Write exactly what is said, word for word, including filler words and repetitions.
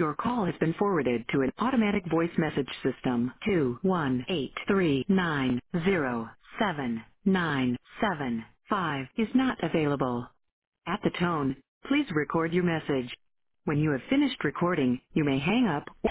Your call has been forwarded to an automatic voice message system. two one eight three nine zero seven nine seven five is not available. At the tone, please record your message. When you have finished recording, you may hang up